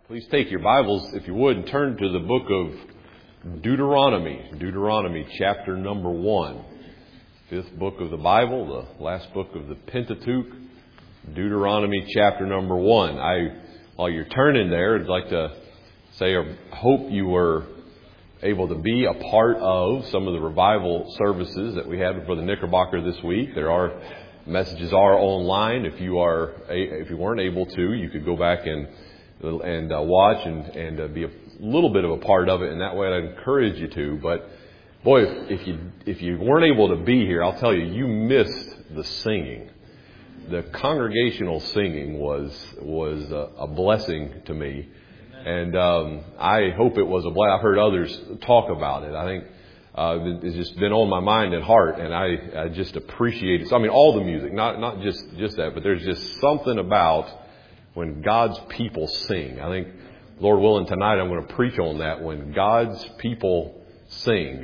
Please take your Bibles, if you would, and turn to the book of Deuteronomy. Deuteronomy chapter number 1. Fifth book of the Bible, the last book of the Pentateuch. Deuteronomy chapter number 1. While you're turning there, I'd like to say I hope you were able to be a part of some of the revival services that we had for the Knickerbocker this week. Messages are online. If you weren't able to, you could go back and watch and be a little bit of a part of it. And that way, I'd encourage you to. But boy, if you weren't able to be here, I'll tell you, you missed the singing. The congregational singing was a blessing to me, and I hope it was a blessing. I've heard others talk about it. I think it's just been on my mind and heart, and I just appreciate it. So, I mean, all the music, not just that, but there's just something about when God's people sing. I think, Lord willing, tonight I'm going to preach on that. When God's people sing,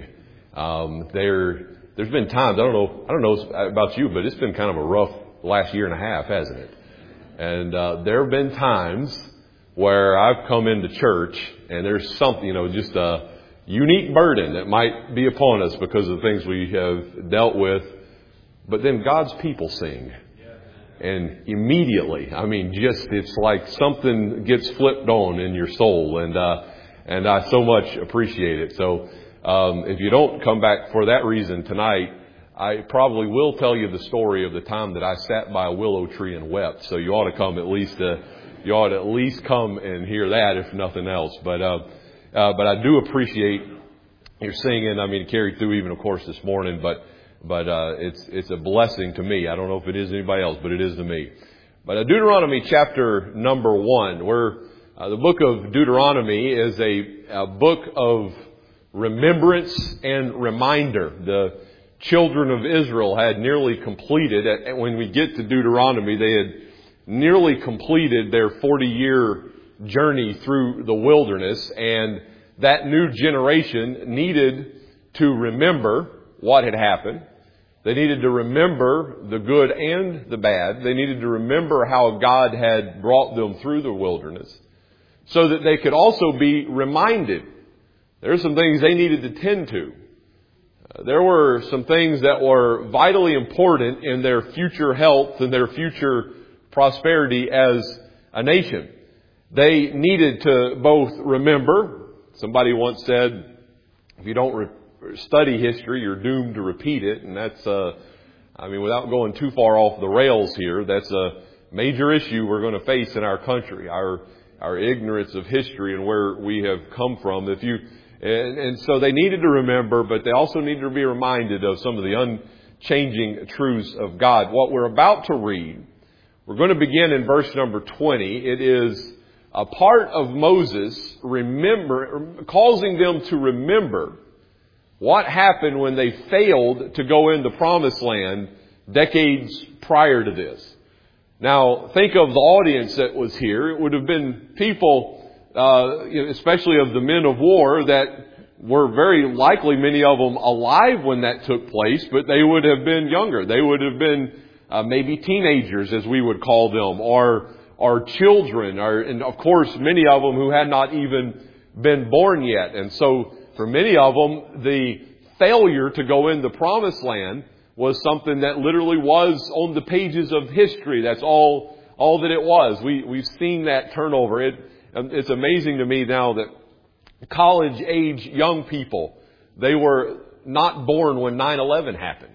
there's been times, I don't know about you, but it's been kind of a rough last year and a half, hasn't it? And there have been times where I've come into church and there's something, just a unique burden that might be upon us because of the things we have dealt with. But then God's people sing. And immediately, it's like something gets flipped on in your soul, and I so much appreciate it. So, if you don't come back for that reason tonight, I probably will tell you the story of the time that I sat by a willow tree and wept. So you ought to come at least come and hear that, if nothing else. But I do appreciate your singing. It carried through even, of course, this morning, but it's a blessing to me. I don't know if it is anybody else, but it is to me. But Deuteronomy chapter number 1, where the book of Deuteronomy is a book of remembrance and reminder. The children of Israel had nearly completed, and when we get to Deuteronomy, they had nearly completed their 40-year journey through the wilderness, and that new generation needed to remember what had happened. They needed to remember the good and the bad. They needed to remember how God had brought them through the wilderness so that they could also be reminded. There are some things they needed to tend to. There were some things that were vitally important in their future health and their future prosperity as a nation. They needed to both remember. Somebody once said, if you don't study history, you're doomed to repeat it. And that's, without going too far off the rails here, that's a major issue we're going to face in our country, our ignorance of history and where we have come from. And so they needed to remember, but they also needed to be reminded of some of the unchanging truths of God. What we're about to read, we're going to begin in verse number 20. It is a part of Moses causing them to remember what happened when they failed to go in the promised land decades prior to this. Now, think of the audience that was here. It would have been people, especially of the men of war, that were very likely, many of them, alive when that took place, but they would have been younger. They would have been maybe teenagers, as we would call them, or children, and of course, many of them who had not even been born yet. And so, for many of them, the failure to go in the promised land was something that literally was on the pages of history. That's all that it was. We've seen that turnover. It's amazing to me now that college age young people, they were not born when 9/11 happened.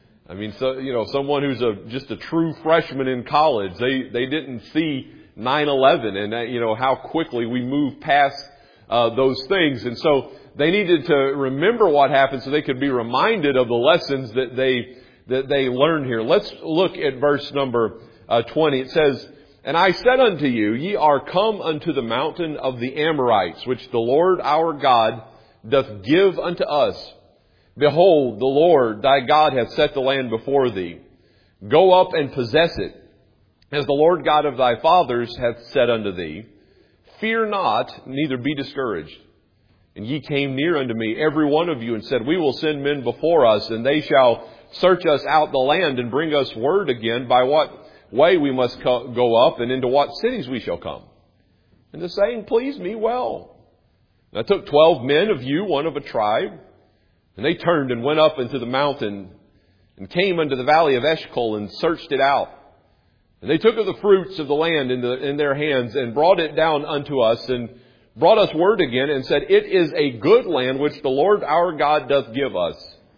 Someone who's just a true freshman in college, they didn't see 9/11 and how quickly we move past those things. And so they needed to remember what happened so they could be reminded of the lessons that they learned here. Let's look at verse number 20. It says, "And I said unto you, ye are come unto the mountain of the Amorites, which the Lord our God doth give unto us. Behold, the Lord thy God hath set the land before thee. Go up and possess it, as the Lord God of thy fathers hath said unto thee. Fear not, neither be discouraged. And ye came near unto me, every one of you, and said, We will send men before us, and they shall search us out the land, and bring us word again by what way we must go up, and into what cities we shall come. And the saying pleased me well. And I took 12 men of you, one of a tribe, and they turned and went up into the mountain and came unto the valley of Eshcol and searched it out. And they took of the fruits of the land in their hands and brought it down unto us and brought us word again and said, It is a good land which the Lord our God doth give us.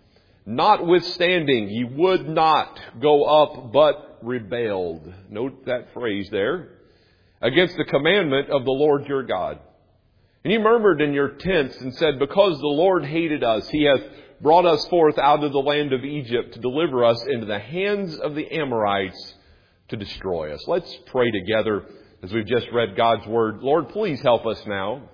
Notwithstanding, ye would not go up, but rebelled. Note that phrase there. Against the commandment of the Lord your God. And ye murmured in your tents and said, Because the Lord hated us, He hath brought us forth out of the land of Egypt to deliver us into the hands of the Amorites to destroy us. Let's pray together as we've just read God's Word. Lord, please help us now.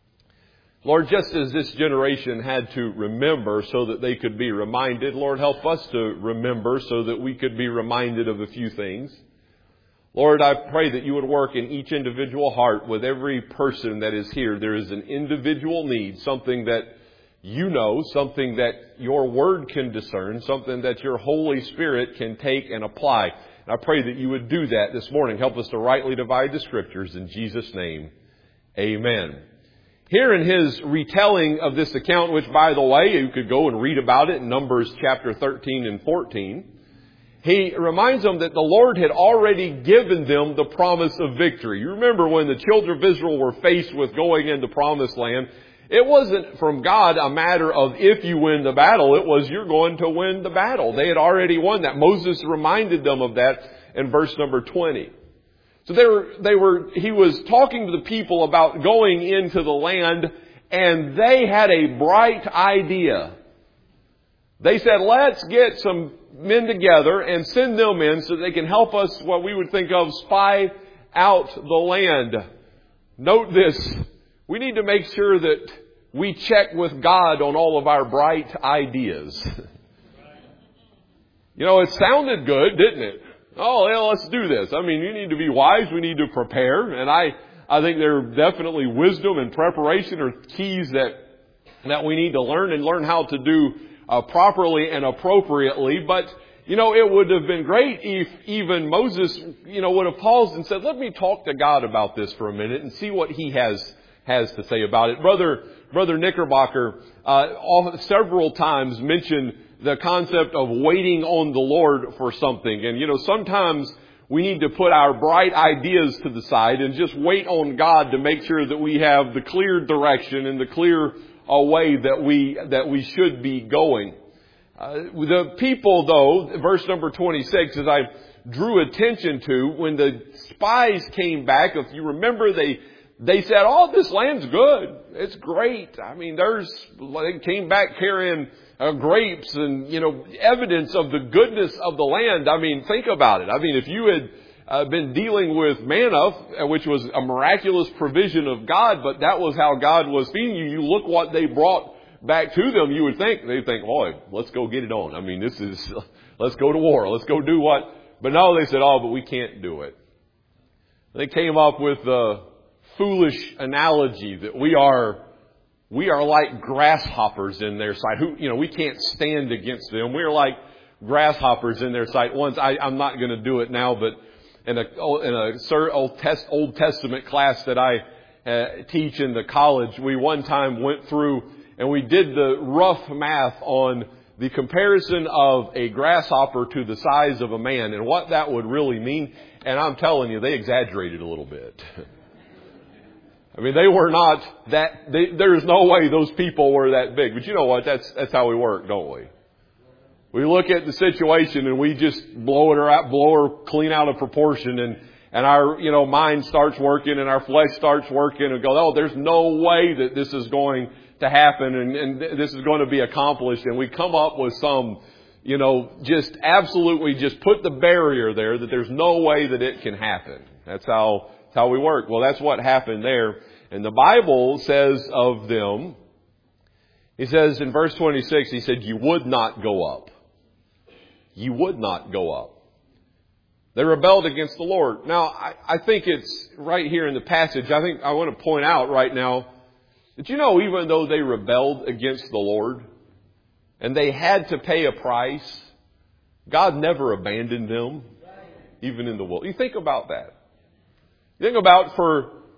Lord, just as this generation had to remember so that they could be reminded, Lord, help us to remember so that we could be reminded of a few things. Lord, I pray that you would work in each individual heart with every person that is here. There is an individual need, something that you know, something that your Word can discern, something that your Holy Spirit can take and apply. And I pray that you would do that this morning. Help us to rightly divide the Scriptures in Jesus' name. Amen. Here in his retelling of this account, which, by the way, you could go and read about it in Numbers chapter 13 and 14, he reminds them that the Lord had already given them the promise of victory. You remember when the children of Israel were faced with going into promised land, it wasn't from God a matter of if you win the battle, it was you're going to win the battle. They had already won that. Moses reminded them of that in verse number 20. So he was talking to the people about going into the land, and they had a bright idea. They said, let's get some men together and send them in so they can help us, what we would think of, spy out the land. Note this. We need to make sure that we check with God on all of our bright ideas. You know, it sounded good, didn't it? Oh, yeah, let's do this. I mean, you need to be wise. We need to prepare. And I think there are definitely wisdom and preparation are keys that we need to learn and learn how to do properly and appropriately. But, you know, it would have been great if even Moses, would have paused and said, let me talk to God about this for a minute and see what he has to say about it. Brother Knickerbocker several times mentioned the concept of waiting on the Lord for something. And, sometimes we need to put our bright ideas to the side and just wait on God to make sure that we have the clear direction and the clear way that we should be going. The people, though, verse number 26, as I drew attention to, when the spies came back, if you remember, they said, oh, this land's good. It's great. I mean, they came back carrying grapes and, evidence of the goodness of the land. I mean, think about it. I mean, if you had been dealing with manna, which was a miraculous provision of God, but that was how God was feeding you, you look what they brought back to them, they'd think, boy, let's go get it on. I mean, let's go to war. Let's go do what? But no, they said, but we can't do it. They came up with the foolish analogy that we are like grasshoppers in their sight. We can't stand against them. We're like grasshoppers in their sight. Once, I'm not going to do it now, but in a Old Testament class that I teach in the college, we one time went through and we did the rough math on the comparison of a grasshopper to the size of a man and what that would really mean. And I'm telling you, they exaggerated a little bit. I mean, they were not there's no way those people were that big. But you know what? That's how we work, don't we? We look at the situation and we just blow her clean out of proportion and our, mind starts working and our flesh starts working and go, there's no way that this is going to happen and this is going to be accomplished. And we come up with some, just absolutely just put the barrier there that there's no way that it can happen. That's how we work. Well, that's what happened there. And the Bible says of them, he says in verse 26, he said, you would not go up. You would not go up. They rebelled against the Lord. Now, I think it's right here in the passage. I think I want to point out right now that, even though they rebelled against the Lord and they had to pay a price, God never abandoned them, even in the wilderness. You think about that. Think about for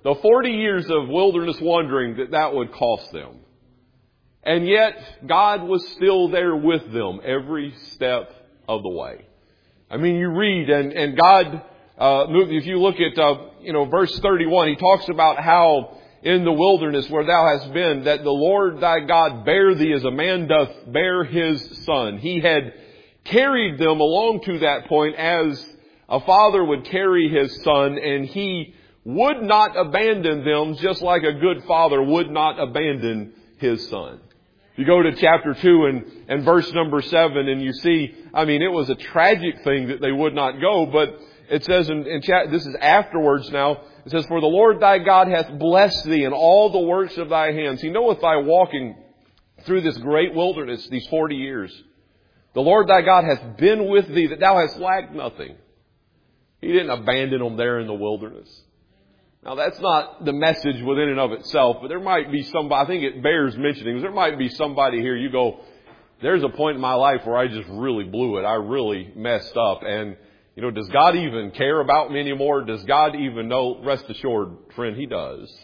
the 40 years of wilderness wandering that would cost them. And yet, God was still there with them every step of the way. I mean, you read, and God, if you look at, verse 31, He talks about how in the wilderness where thou hast been, that the Lord thy God bare thee as a man doth bear his son. He had carried them along to that point as a father would carry his son, and He would not abandon them just like a good father would not abandon his son. You go to chapter 2 and verse number 7, and you see, it was a tragic thing that they would not go, but it says this is afterwards now, it says, for the Lord thy God hath blessed thee in all the works of thy hands. He knoweth thy walking through this great wilderness, these 40 years. The Lord thy God hath been with thee, that thou hast lacked nothing. He didn't abandon them there in the wilderness. Now, that's not the message within and of itself, but there might be somebody, I think it bears mentioning, there might be somebody here, you go, there's a point in my life where I just really blew it. I really messed up. And, does God even care about me anymore? Does God even know? Rest assured, friend, He does.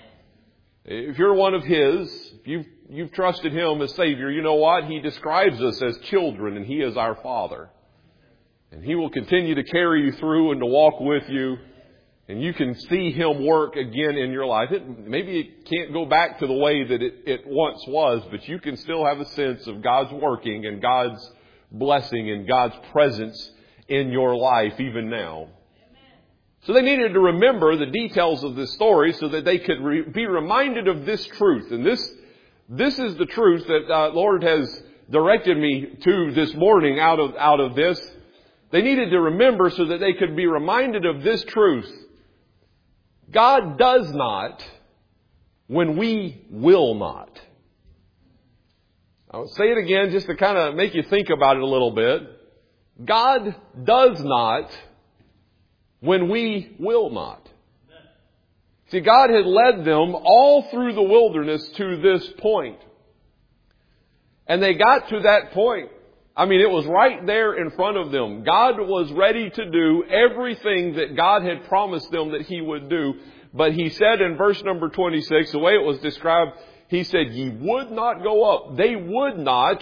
If you're one of His, if you've trusted Him as Savior, you know what? He describes us as children, and He is our Father. And He will continue to carry you through and to walk with you. And you can see Him work again in your life. Maybe it can't go back to the way that it once was, but you can still have a sense of God's working and God's blessing and God's presence in your life even now. So they needed to remember the details of this story so that they could be reminded of this truth. And this is the truth that Lord has directed me to this morning out of this. They needed to remember so that they could be reminded of this truth. God does not when we will not. I'll say it again just to kind of make you think about it a little bit. God does not when we will not. See, God had led them all through the wilderness to this point. And they got to that point. It was right there in front of them. God was ready to do everything that God had promised them that He would do. But He said in verse number 26, the way it was described, He said, ye would not go up. They would not.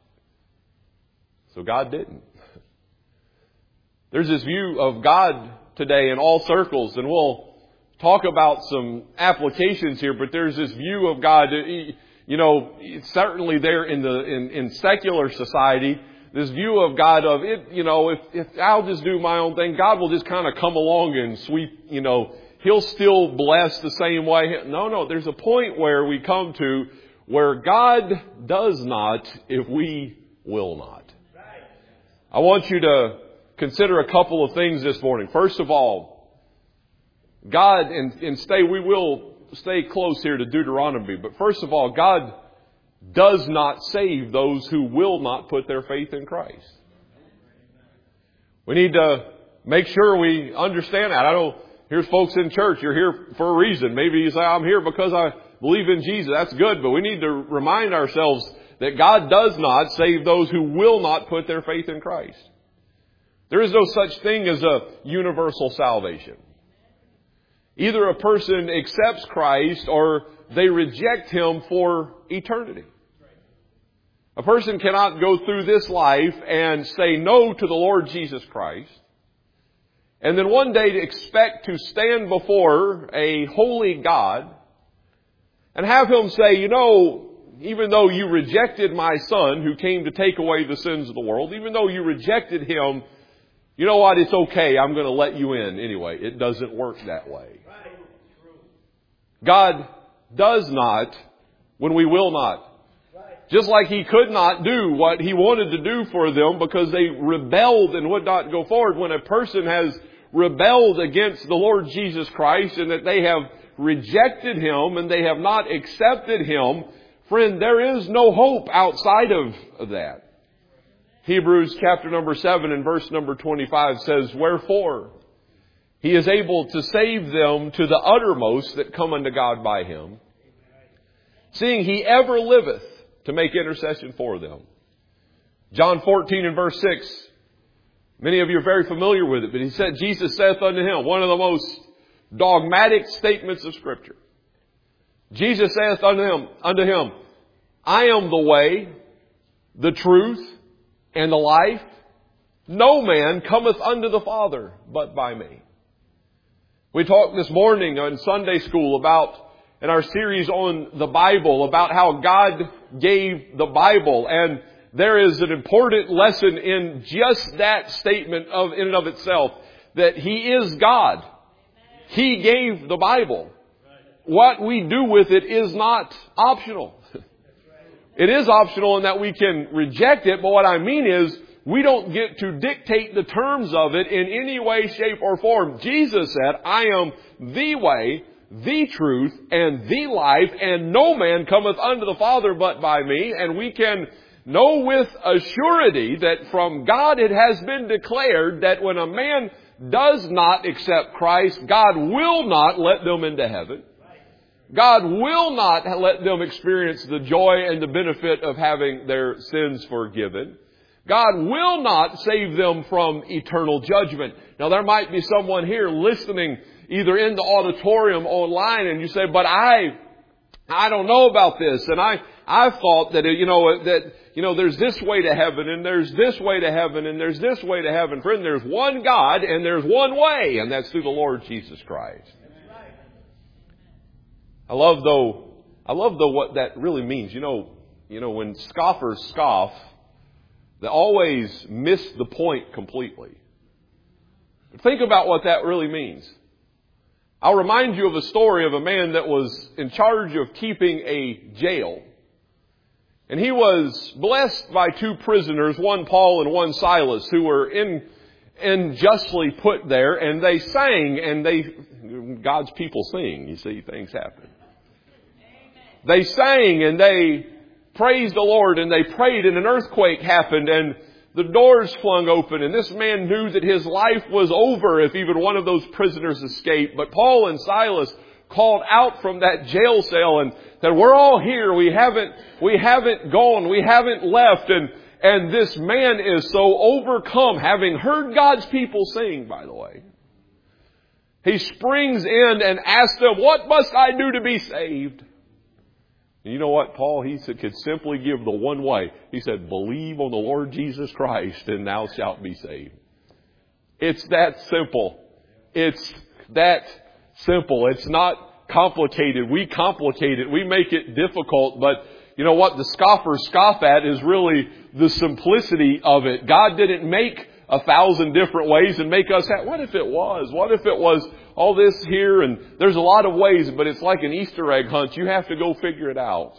So God didn't. There's this view of God today in all circles, and we'll talk about some applications here, but there's this view of God. Certainly there in secular society, this view of God of it, if I'll just do my own thing, God will just kind of come along and sweep, He'll still bless the same way. No, there's a point where we come to where God does not if we will not. I want you to consider a couple of things this morning. First of all, God, we will stay close here to Deuteronomy, but first of all, God does not save those who will not put their faith in Christ. We need to make sure we understand that. I know here's folks in church, you're here for a reason. Maybe you say, I'm here because I believe in Jesus. That's good, but we need to remind ourselves that God does not save those who will not put their faith in Christ. There is no such thing as a universal salvation. Either a person accepts Christ or they reject Him for eternity. A person cannot go through this life and say no to the Lord Jesus Christ and then one day to expect to stand before a holy God and have Him say, even though you rejected my Son who came to take away the sins of the world, even though you rejected Him, you know what? It's okay. I'm going to let you in anyway. It doesn't work that way. God does not when we will not. Just like He could not do what He wanted to do for them because they rebelled and would not go forward. When a person has rebelled against the Lord Jesus Christ and that they have rejected Him and they have not accepted Him, friend, there is no hope outside of that. Hebrews chapter number 7 and verse number 25 says, wherefore He is able to save them to the uttermost that come unto God by Him, seeing He ever liveth to make intercession for them. John 14 and verse 6. Many of you are very familiar with it, but He said, Jesus saith unto him, one of the most dogmatic statements of Scripture. Jesus saith unto him, I am the way, the truth, and the life. No man cometh unto the Father but by me. We talked this morning in Sunday school in our series on the Bible, about how God gave the Bible. And there is an important lesson in just that statement in and of itself, that He is God. He gave the Bible. What we do with it is not optional. It is optional in that we can reject it, but what I mean is, we don't get to dictate the terms of it in any way, shape, or form. Jesus said, I am the way, the truth, and the life, and no man cometh unto the Father but by me. And we can know with a surety that from God it has been declared that when a man does not accept Christ, God will not let them into heaven. God will not let them experience the joy and the benefit of having their sins forgiven. God will not save them from eternal judgment. Now, there might be someone here listening, either in the auditorium or online, and you say, but I don't know about this, and I've thought that, there's this way to heaven, and there's this way to heaven, and there's this way to heaven. Friend, there's one God, and there's one way, and that's through the Lord Jesus Christ. I love though what that really means. When scoffers scoff, they always miss the point completely. But think about what that really means. I'll remind you of a story of a man that was in charge of keeping a jail. And he was blessed by two prisoners, one Paul and one Silas, who were unjustly put there. And they sang, and God's people sing. You see, things happen. They sang and they praised the Lord, and they prayed, and an earthquake happened, and the doors flung open, and this man knew that his life was over if even one of those prisoners escaped. But Paul and Silas called out from that jail cell and said, we're all here. We haven't gone. We haven't left. And this man is so overcome, having heard God's people sing, by the way. He springs in and asks them, what must I do to be saved? And you know what, Paul? He could simply give the one way. He said, believe on the Lord Jesus Christ and thou shalt be saved. It's that simple. It's that simple. It's not complicated. We complicate it. We make it difficult. But you know what the scoffers scoff at is really the simplicity of it. God didn't make 1,000 different ways and make us have. What if it was? What if it was all this here? And there's a lot of ways, but it's like an Easter egg hunt. You have to go figure it out.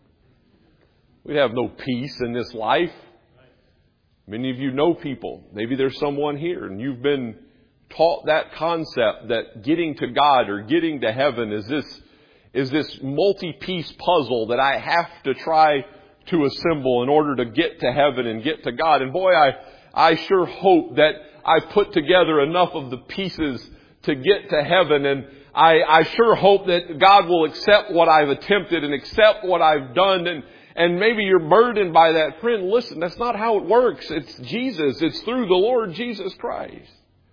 We have no peace in this life. Many of you know people. Maybe there's someone here and you've been taught that concept that getting to God or getting to heaven is this multi-piece puzzle that I have to try to assemble in order to get to heaven and get to God. And boy, I sure hope that I've put together enough of the pieces to get to heaven. And I sure hope that God will accept what I've attempted and accept what I've done. And maybe you're burdened by that. Friend, listen, that's not how it works. It's Jesus. It's through the Lord Jesus Christ.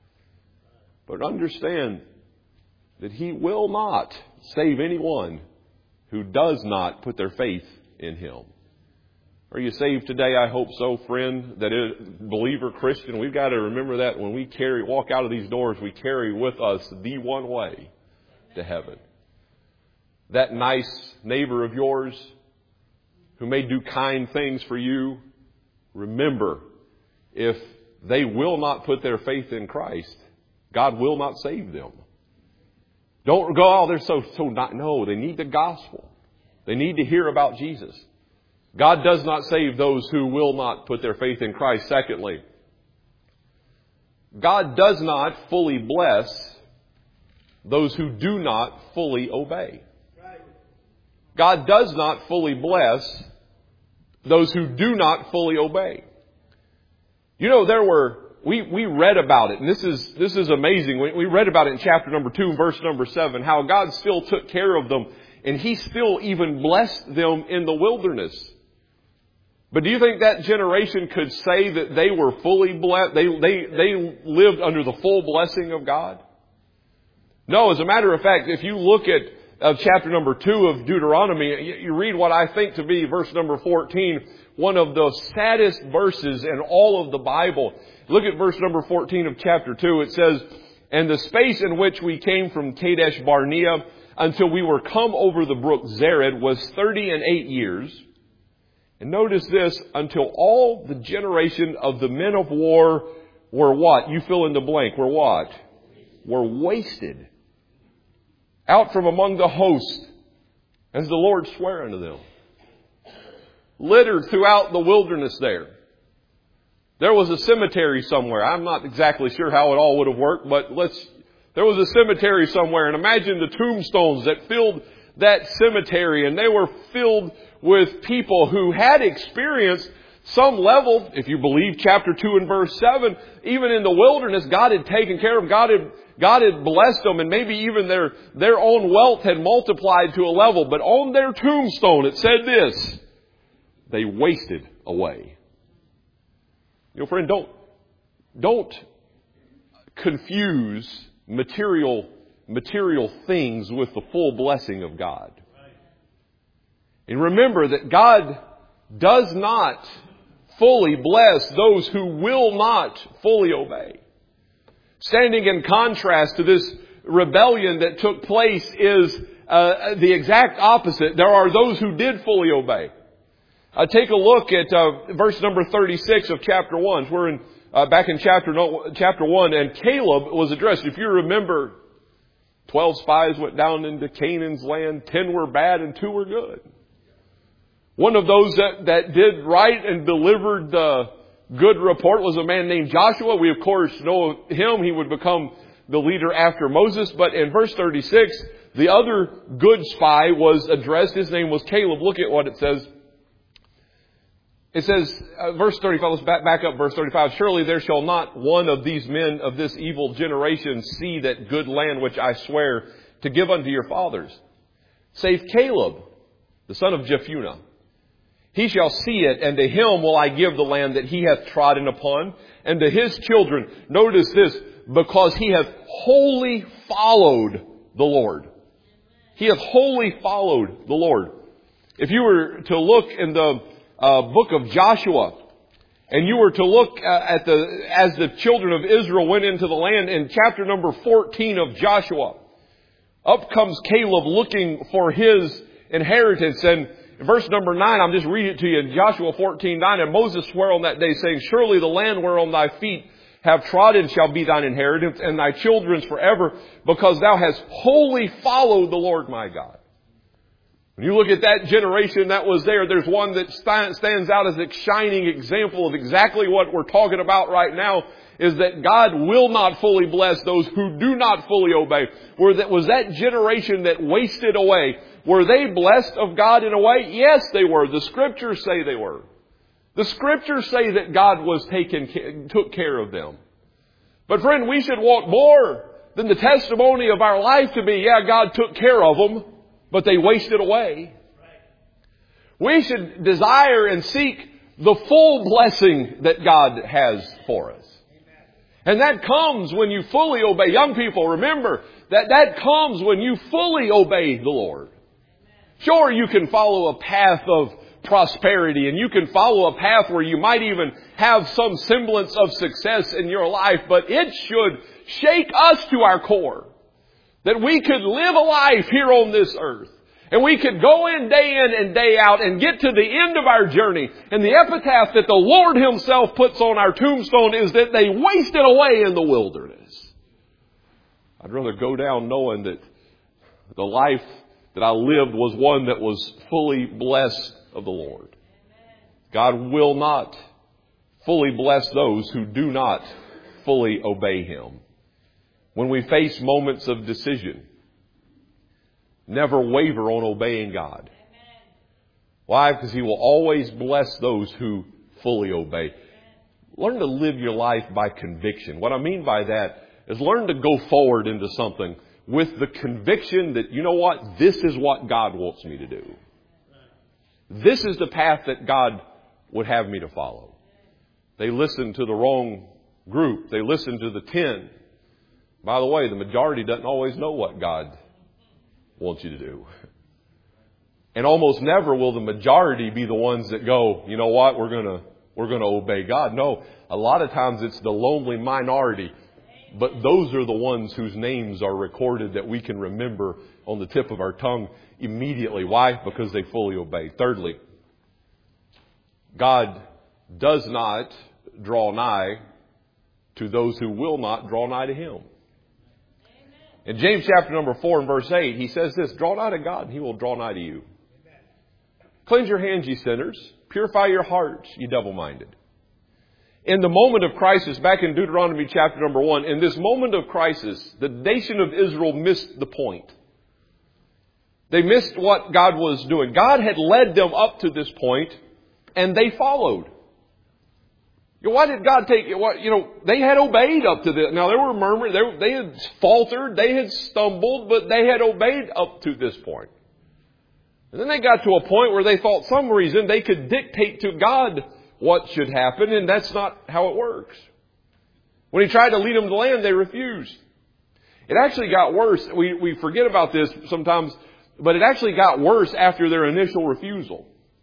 But understand that He will not save anyone who does not put their faith in Him. Are you saved today? I hope so, friend. That is, believer, Christian, we've got to remember that when we walk out of these doors, we carry with us the one way to heaven. That nice neighbor of yours who may do kind things for you, remember, if they will not put their faith in Christ, God will not save them. Don't go, they're so not. No, they need the gospel. They need to hear about Jesus. God does not save those who will not put their faith in Christ. Secondly, God does not fully bless those who do not fully obey. God does not fully bless those who do not fully obey. You know, we read about it, and this is amazing. We read about it in chapter number 2, verse number 7, how God still took care of them, and He still even blessed them in the wilderness. But do you think that generation could say that they were fully blessed? They lived under the full blessing of God? No, as a matter of fact, if you look at chapter number 2 of Deuteronomy, you read what I think to be verse number 14, one of the saddest verses in all of the Bible. Look at verse number 14 of chapter 2. It says, "And the space in which we came from Kadesh Barnea until we were come over the brook Zered was 38 years. And notice this, until all the generation of the men of war were what? You fill in the blank. Were what? Were wasted out from among the host, as the Lord sware unto them." Littered throughout the wilderness there. There was a cemetery somewhere. I'm not exactly sure how it all would have worked, but there was a cemetery somewhere. And imagine the tombstones that filled that cemetery. And they were filled with people who had experienced some level, if you believe chapter 2 and verse 7, even in the wilderness, God had taken care of them. God had blessed them, and maybe even their own wealth had multiplied to a level. But on their tombstone, it said this: they wasted away. You know, friend, don't confuse material things with the full blessing of God. And remember that God does not fully bless those who will not fully obey. Standing in contrast to this rebellion that took place is the exact opposite. There are those who did fully obey. Take a look at verse number 36 of chapter 1. We're back in chapter 1, and Caleb was addressed. If you remember, 12 spies went down into Canaan's land. 10 were bad and 2 were good. One of those that did right and delivered the good report was a man named Joshua. We, of course, know him. He would become the leader after Moses. But in verse 36, the other good spy was addressed. His name was Caleb. Look at what it says. It says, verse 35, let's back up verse 35. "Surely there shall not one of these men of this evil generation see that good land which I swear to give unto your fathers, save Caleb, the son of Jephunneh. He shall see it, and to him will I give the land that he hath trodden upon, and to his children." Notice this, "because he hath wholly followed the Lord." He hath wholly followed the Lord. If you were to look in the book of Joshua, and you were to look as the children of Israel went into the land, in chapter number 14 of Joshua, up comes Caleb looking for his inheritance. And verse number 9, I'm just reading it to you in Joshua 14:9. "And Moses sware on that day, saying, Surely the land whereon thy feet have trodden shall be thine inheritance, and thy children's forever, because thou hast wholly followed the Lord my God." When you look at that generation that was there, there's one that stands out as a shining example of exactly what we're talking about right now, is that God will not fully bless those who do not fully obey. Was that generation that wasted away? Were they blessed of God in a way? Yes, they were. The Scriptures say they were. The Scriptures say that God took care of them. But friend, we should want more than the testimony of our life to be, yeah, God took care of them, but they wasted away. We should desire and seek the full blessing that God has for us. And that comes when you fully obey. Young people, remember that comes when you fully obey the Lord. Sure, you can follow a path of prosperity, and you can follow a path where you might even have some semblance of success in your life, but it should shake us to our core. That we could live a life here on this earth. And we could go in and day out and get to the end of our journey. And the epitaph that the Lord Himself puts on our tombstone is that they wasted away in the wilderness. I'd rather go down knowing that the life that I lived was one that was fully blessed of the Lord. God will not fully bless those who do not fully obey Him. When we face moments of decision, never waver on obeying God. Why? Because He will always bless those who fully obey. Learn to live your life by conviction. What I mean by that is learn to go forward into something with the conviction that, you know what, this is what God wants me to do. This is the path that God would have me to follow. They listened to the wrong group. They listened to the 10. By the way, the majority doesn't always know what God wants you to do. And almost never will the majority be the ones that go, you know what, we're going to obey God. No, a lot of times it's the lonely minority. But those are the ones whose names are recorded that we can remember on the tip of our tongue immediately. Why? Because they fully obey. Thirdly, God does not draw nigh to those who will not draw nigh to Him. In James chapter number 4 and verse 8, he says this, draw nigh to God and He will draw nigh to you. Cleanse your hands, ye sinners. Purify your hearts, ye double-minded. In the moment of crisis, back in Deuteronomy chapter number 1, in this moment of crisis, the nation of Israel missed the point. They missed what God was doing. God had led them up to this point, and they followed. Why did God take it? They had obeyed up to this. Now, there were murmurs. They had faltered. They had stumbled, but they had obeyed up to this point. And then they got to a point where they thought some reason they could dictate to God what should happen, and that's not how it works. When He tried to lead them to the land, they refused. It actually got worse. We forget about this sometimes, but it actually got worse after their initial refusal.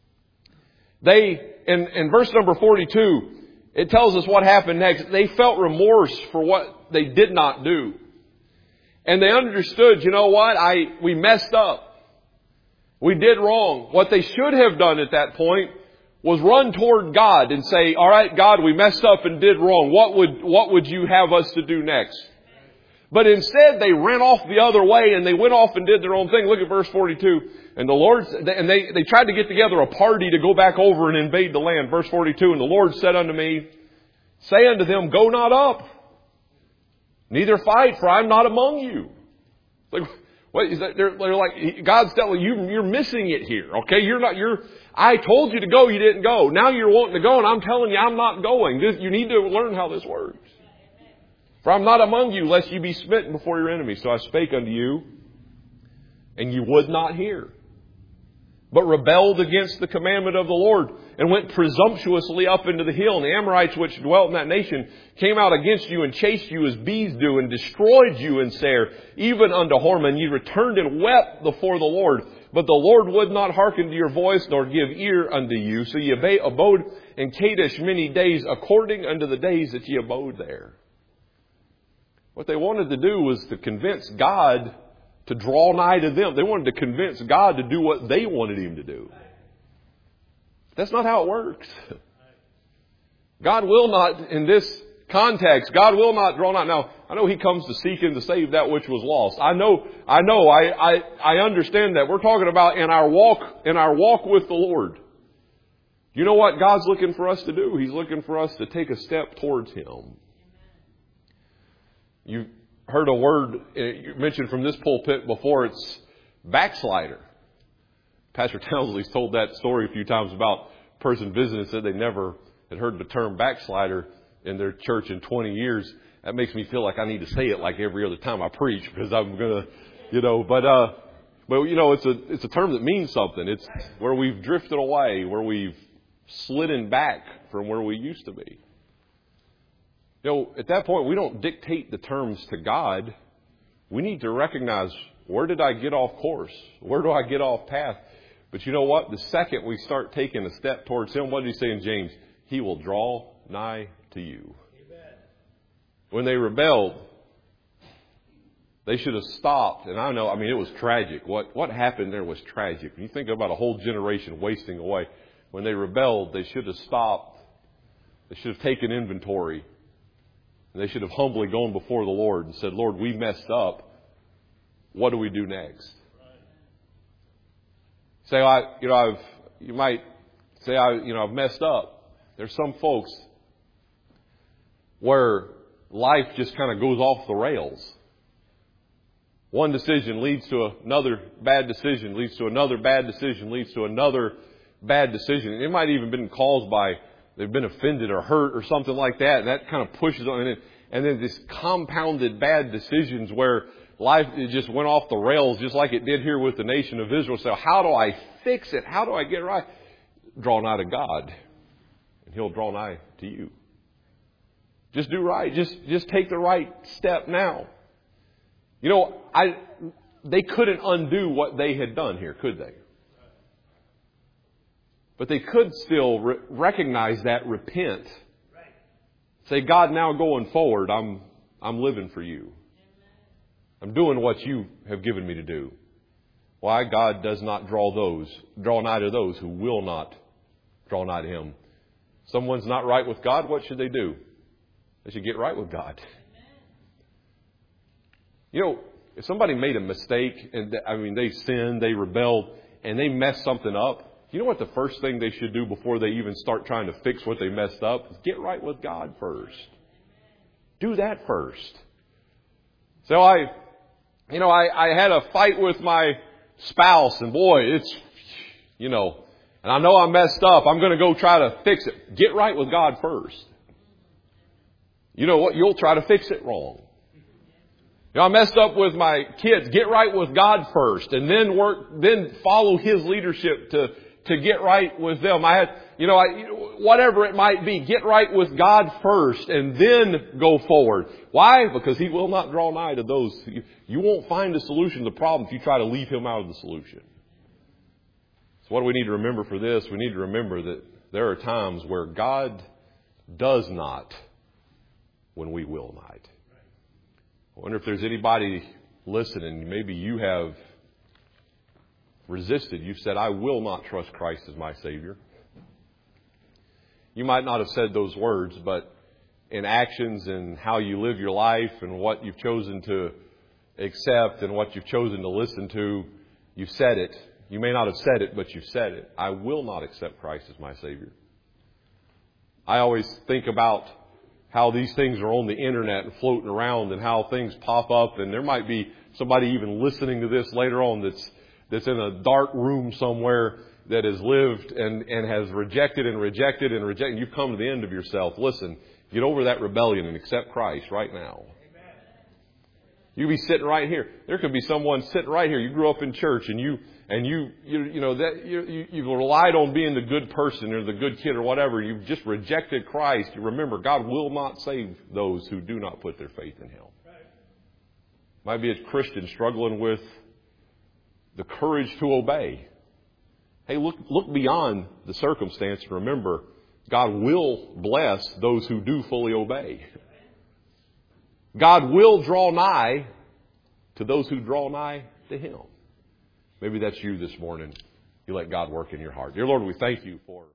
In verse number 42, it tells us what happened next. They felt remorse for what they did not do. And they understood, you know what? We messed up. We did wrong. What they should have done at that point was run toward God and say, all right, God, we messed up and did wrong. What would you have us to do next? But instead, they ran off the other way and they went off and did their own thing. Look at verse 42. And the Lord, and they tried to get together a party to go back over and invade the land. Verse 42, and the Lord said unto me, say unto them, go not up, neither fight, for I am not among you. Like, what is that? They're like, God's telling you, you're missing it here. Okay. I told you to go. You didn't go. Now you're wanting to go and I'm telling you I'm not going. You need to learn how this works. For I'm not among you, lest you be smitten before your enemies. So I spake unto you, and you would not hear, but rebelled against the commandment of the Lord, and went presumptuously up into the hill. And the Amorites which dwelt in that nation came out against you and chased you as bees do, and destroyed you in Seir, even unto Hormah. And ye returned and wept before the Lord. But the Lord would not hearken to your voice, nor give ear unto you. So ye abode in Kadesh many days, according unto the days that ye abode there. What they wanted to do was to convince God to draw nigh to them. They wanted to convince God to do what they wanted Him to do. That's not how it works. God will not, in this context, God will not draw nigh. Now, I know He comes to seek and to save that which was lost. I understand that. We're talking about in our walk with the Lord. You know what God's looking for us to do? He's looking for us to take a step towards Him. You've heard a word mentioned from this pulpit before. It's backslider. Pastor Townsley's told that story a few times about a person visiting and said they never had heard the term backslider in their church in 20 years. That makes me feel like I need to say it like every other time I preach because I'm going to, but it's a term that means something. It's where we've drifted away, where we've slidden back from where we used to be. At that point, we don't dictate the terms to God. We need to recognize, where did I get off course? Where do I get off path? But you know what? The second we start taking a step towards Him, what did He say in James? He will draw nigh to you. Amen. When they rebelled, they should have stopped. And it was tragic. What happened there was tragic. When you think about a whole generation wasting away, when they rebelled, they should have stopped. They should have taken inventory. And they should have humbly gone before the Lord and said, Lord, we messed up. What do we do next? Say, you might say, I've messed up. There's some folks where life just kind of goes off the rails. One decision leads to another bad decision, leads to another bad decision, leads to another bad decision. It might even been caused by they've been offended or hurt or something like that. And that kind of pushes on. And then this compounded bad decisions where life just went off the rails just like it did here with the nation of Israel. So how do I fix it? How do I get it right? Draw nigh to God, and He'll draw nigh to you. Just do right. Just take the right step now. You know, they couldn't undo what they had done here, could they? But they could still recognize that, repent. Say, God, now going forward, I'm living for you. I'm doing what you have given me to do. Why? God does not draw nigh to those who will not draw nigh to Him. Someone's not right with God, what should they do? They should get right with God. You know, if somebody made a mistake, they sinned, they rebelled, and they messed something up, you know what the first thing they should do before they even start trying to fix what they messed up? Is get right with God first. Do that first. So I had a fight with my spouse, and boy, and I know I messed up. I'm going to go try to fix it. Get right with God first. You know what? You'll try to fix it wrong. I messed up with my kids. Get right with God first, and then follow His leadership to get right with them. Whatever it might be, get right with God first, and then go forward. Why? Because He will not draw nigh to those. You won't find a solution to the problem if you try to leave Him out of the solution. So what do we need to remember for this? We need to remember that there are times where God does not when we will not. I wonder if there's anybody listening. Maybe you have resisted. You've said, I will not trust Christ as my Savior. You might not have said those words, but in actions and how you live your life and what you've chosen to accept and what you've chosen to listen to, you've said it. You may not have said it, but you've said it. I will not accept Christ as my Savior. I always think about how these things are on the internet and floating around and how things pop up, and there might be somebody even listening to this later on that's in a dark room somewhere that has lived and has rejected and rejected and rejected. You've come to the end of yourself. Listen, get over that rebellion and accept Christ right now. You be sitting right here. There could be someone sitting right here. You grew up in church and you've relied on being the good person or the good kid or whatever. You've just rejected Christ. You remember, God will not save those who do not put their faith in Him. Might be a Christian struggling with the courage to obey. Hey, look beyond the circumstance and remember, God will bless those who do fully obey. God will draw nigh to those who draw nigh to Him. Maybe that's you this morning. You let God work in your heart. Dear Lord, we thank you for